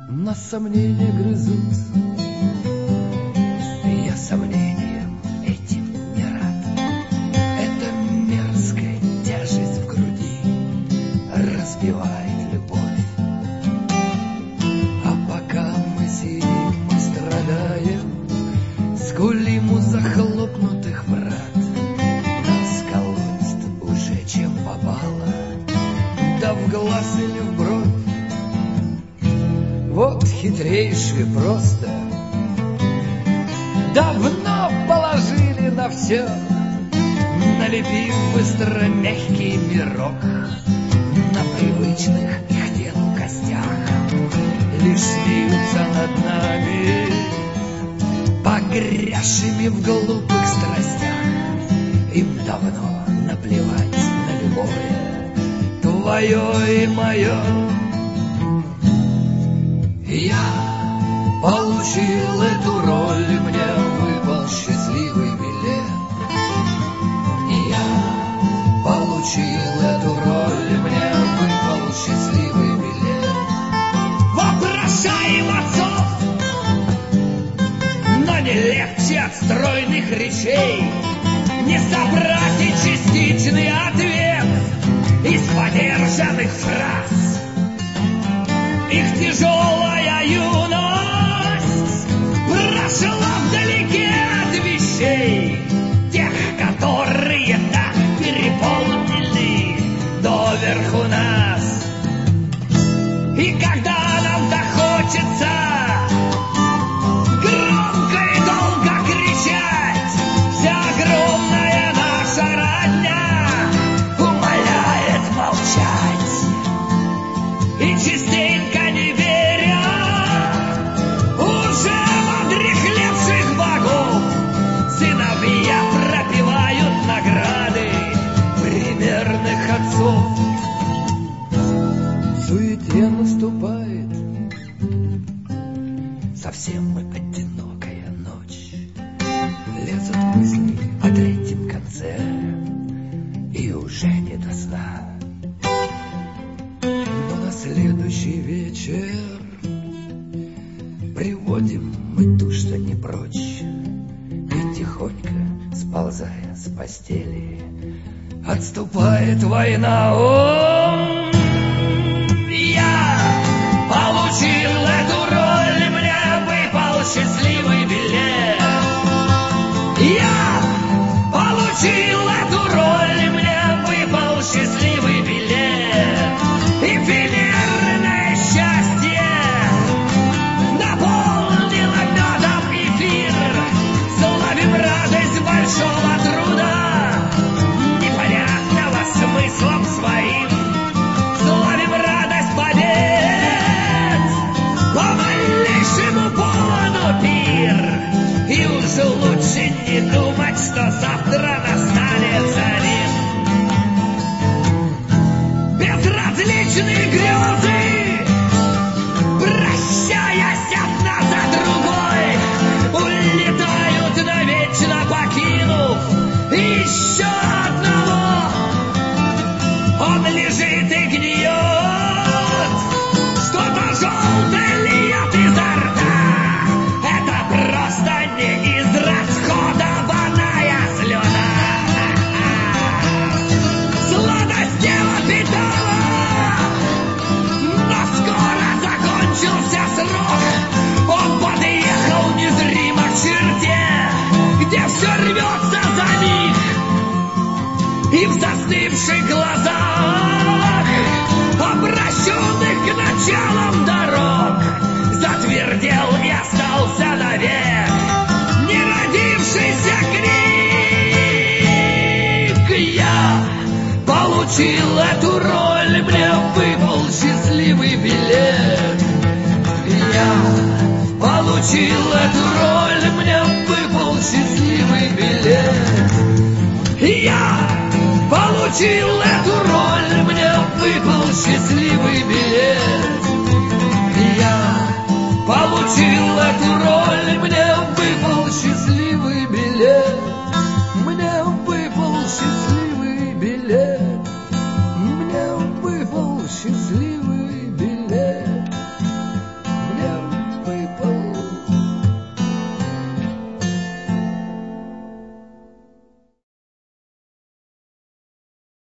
нас сомнения грызут. Я сомнением этим не рад. Эта мерзкая тяжесть в груди разбивает любовь. А пока мы сидим и страдаем, скулим у захлопнутых врат, нас колотит уже чем попало, да в глаз или в бровь. Вот хитрейшие просто давно положили на все, налепив быстро мягкий мирок на привычных их телу костях. Лишь смеются над нами, погрязшими в глупых страстях. Им давно наплевать на любое твое и мое. Я получил эту роль, и мне выпал счастливый билет. Я получил эту роль, и мне выпал счастливый билет. Вопрошаем отцов, но не легче от стройных речей не собрать и частичный ответ из подержанных фраз. Их тяжелая юность прошла вдалеке от вещей, тех, которые так переполнили доверху нас. И когда нам захочется громко и долго кричать, вся огромная наша родня умоляет молчать. И частенько не веря уже в одряхлевших богов, сыновья пропивают награды примерных отцов. В суете наступает совсем одинокая ночь. Лезут мысли о третьем конце, и уже не до сна. Следующий вечер приводим мы ту, что не прочь, и тихонько, сползая с постели, отступает война. О, я получил эту роль, мне выпал счастливый билет. Я получил эту роль, мне выпал счастливый билет. И эфемерное счастье наполнило медом эфир. Славим радость большого труда, непонятного смыслом своим. Славим радость побед, по малейшему поводу пир. И уж лучше не думать, что завтра настанет зарим. Безразличные грезы, прощаясь одна за другой, улетают навечно, покинув еще одного. Он лежит и гниет, что-то желтое льет изо рта. Это просто неизрасходованная слюна. Сладость его питала, но скоро закончился срок. Он подъехал незримо к черте, где все рвется за миг. И в застывших глазах, обращенных к началам дорог, затвердел и остался навек неродившийся крик. Я получил эту роль, мне выпал счастливый билет. Я получил эту роль, мне выпал счастливый билет. Я получил эту роль, мне выпал счастливый билет. Я получил эту роль, мне